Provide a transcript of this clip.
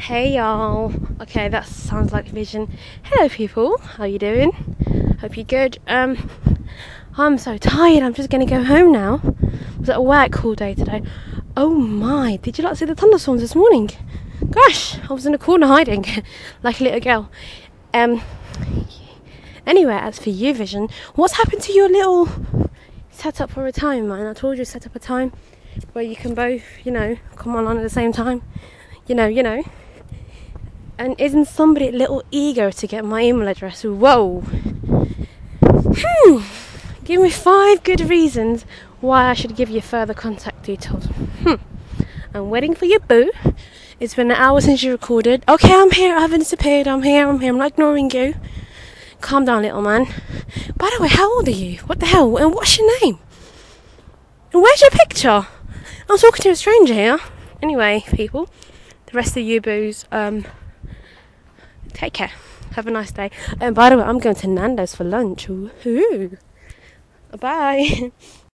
Hey y'all. Okay, that sounds like Vision. Hello people, how you doing? Hope you're good. I'm so tired, I'm just gonna go home now. I was at work all day today. Oh my, did you not see the thunderstorms this morning? Gosh, I was in a corner hiding like a little girl. Anyway, as for you, Vision, what's happened to your little setup for a time, man? I told you set up a time where you can both, come on at the same time. You know. And isn't somebody a little eager to get my email address? Whoa. Give me 5 good reasons why I should give you further contact details. I'm waiting for your boo. It's been an hour since you recorded. Okay, I'm here. I haven't disappeared. I'm here. I'm not ignoring you. Calm down, little man. By the way, how old are you? What the hell? And what's your name? And where's your picture? I'm talking to a stranger here. Anyway, people, the rest of you boos, take care. Have a nice day. And by the way, I'm going to Nando's for lunch. Woohoo. Bye.